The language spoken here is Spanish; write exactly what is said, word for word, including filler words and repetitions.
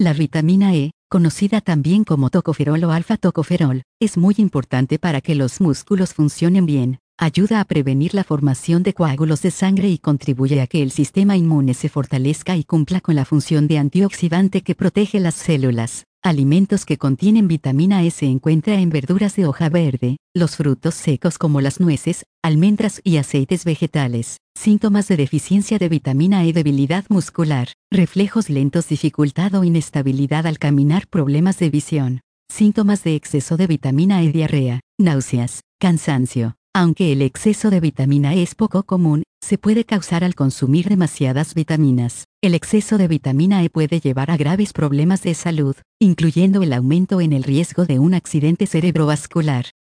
La vitamina E, conocida también como tocoferol o alfa-tocoferol, es muy importante para que los músculos funcionen bien. Ayuda a prevenir la formación de coágulos de sangre y contribuye a que el sistema inmune se fortalezca y cumpla con la función de antioxidante que protege las células. Alimentos que contienen vitamina E se encuentra en verduras de hoja verde, los frutos secos como las nueces, almendras y aceites vegetales. Síntomas de deficiencia de vitamina E: debilidad muscular, reflejos lentos, dificultad o inestabilidad al caminar, problemas de visión. Síntomas de exceso de vitamina E: diarrea, náuseas, cansancio. Aunque el exceso de vitamina E es poco común, se puede causar al consumir demasiadas vitaminas. El exceso de vitamina E puede llevar a graves problemas de salud, incluyendo el aumento en el riesgo de un accidente cerebrovascular.